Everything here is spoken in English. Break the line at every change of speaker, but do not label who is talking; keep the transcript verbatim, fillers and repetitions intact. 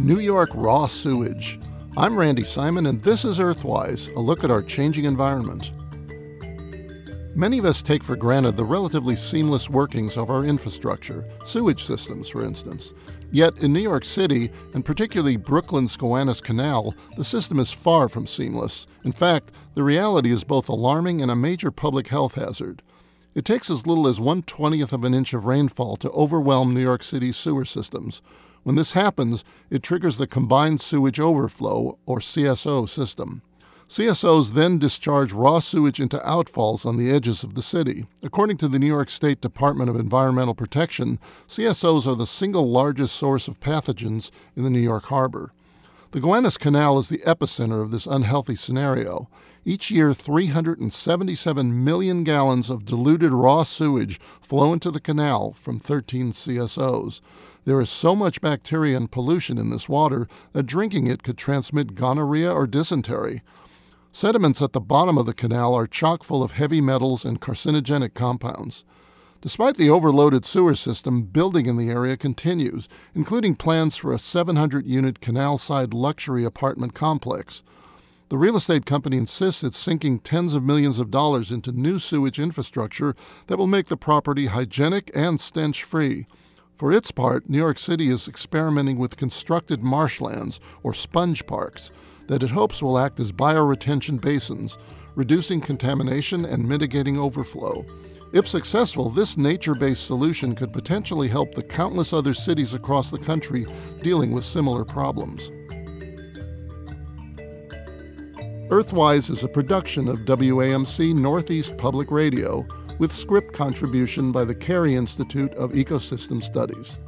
New York raw sewage. I'm Randy Simon, and this is Earthwise, a look at our changing environment. Many of us take for granted the relatively seamless workings of our infrastructure, sewage systems, for instance. Yet in New York City, and particularly Brooklyn's Gowanus Canal, the system is far from seamless. In fact, the reality is both alarming and a major public health hazard. It takes as little as one twentieth of an inch of rainfall to overwhelm New York City's sewer systems. When this happens, it triggers the Combined Sewage Overflow, or C S O, system. C S Os then discharge raw sewage into outfalls on the edges of the city. According to the New York State Department of Environmental Protection, C S Os are the single largest source of pathogens in the New York harbor. The Gowanus Canal is the epicenter of this unhealthy scenario. Each year, three hundred seventy-seven million gallons of diluted raw sewage flow into the canal from thirteen C S Os. There is so much bacteria and pollution in this water that drinking it could transmit gonorrhea or dysentery. Sediments at the bottom of the canal are chock full of heavy metals and carcinogenic compounds. Despite the overloaded sewer system, building in the area continues, including plans for a seven hundred unit canal-side luxury apartment complex. The real estate company insists it's sinking tens of millions of dollars into new sewage infrastructure that will make the property hygienic and stench-free. For its part, New York City is experimenting with constructed marshlands, or sponge parks, that it hopes will act as bioretention basins, reducing contamination and mitigating overflow. If successful, this nature-based solution could potentially help the countless other cities across the country dealing with similar problems. Earthwise is a production of W A M C Northeast Public Radio, with script contribution by the Carey Institute of Ecosystem Studies.